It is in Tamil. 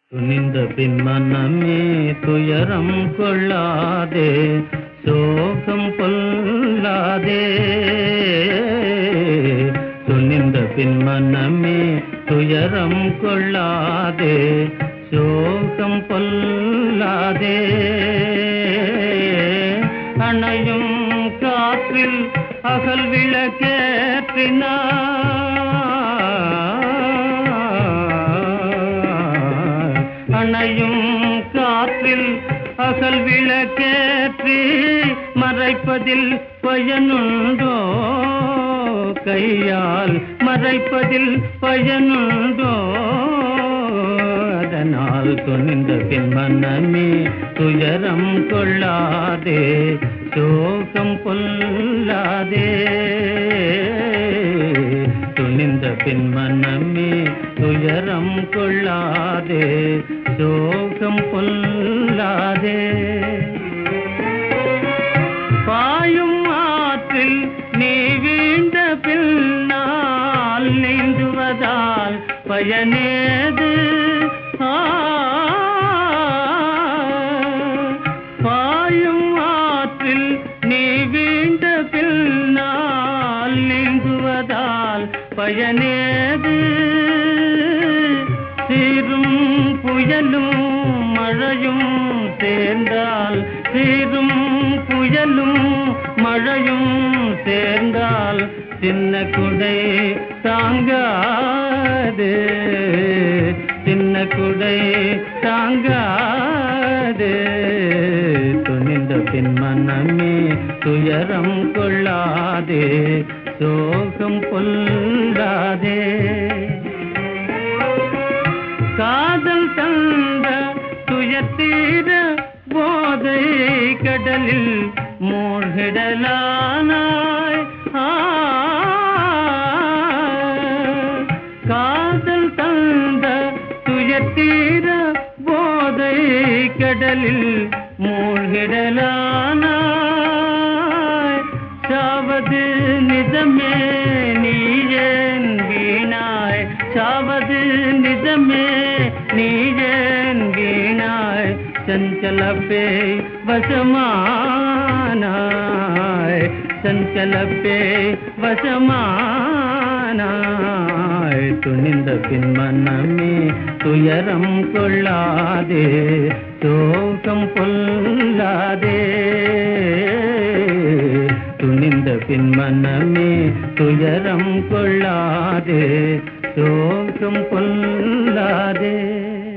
துணிந்த பின் மனமே துயரம் கொள்ளாதே, சோகம் கொள்ளாதே. துணிந்த பின் மனமே துயரம் கொள்ளாதே, சோகம் கொள்ளாதே. அணையும் காற்றில் அகல் விளக்கேற்றினார், அணையும் காற்றில் அகல் விளக்கேற்றி மறைப்பதில் பயனுண்டோ, கையால் மறைப்பதில் பயனுண்டோ. அதனால் துணிந்த பின் மனமே துயரம் கொள்ளாதே, சோகம் கொள்ளாதே. துணிந்த பின் மனமே துயரம் கொள்ளாதே, சோகம் கொள்ளாதே. பாயும் ஆற்றில் நீ வீழ்ந்த பின்னால் நீந்துவதால் பயனேது? பாயும் ஆற்றில் நீ வீழ்ந்த பின்னால் நீந்துவதால் பயனேது? சீரும் புயலும் மழையும் சேர்ந்தால், சீரும் புயலும் மழையும் சேர்ந்தால் சின்ன குடை தாங்காது, சின்ன குடை தாங்காது. துணிந்த பின் மனமே துயரம் கொள்ளாதே, சோகம் கொள்ளாதே. காதல் தந்த துயத்தீர போதை கடலில் மூழ்கிடலானாய். காதல் தந்த துயத்தீர போதை கடலில் மூழ்கிடலானாய். சாவது நிஜமே நீ ஏன் வீணாய், சாவது நிஜமே நீ ஏன் வீணாய். சஞ்சல பேய் வசமானாய், சஞ்சல பேய் வசமானாய். துணிந்த பின் மனமே துயரம் கொள்ளாதே, சோகம் கொள்ளாதே. துணிந்த பின் மனமே துயரம் கொள்ளாதே, சோகம் கொள்ளாதே.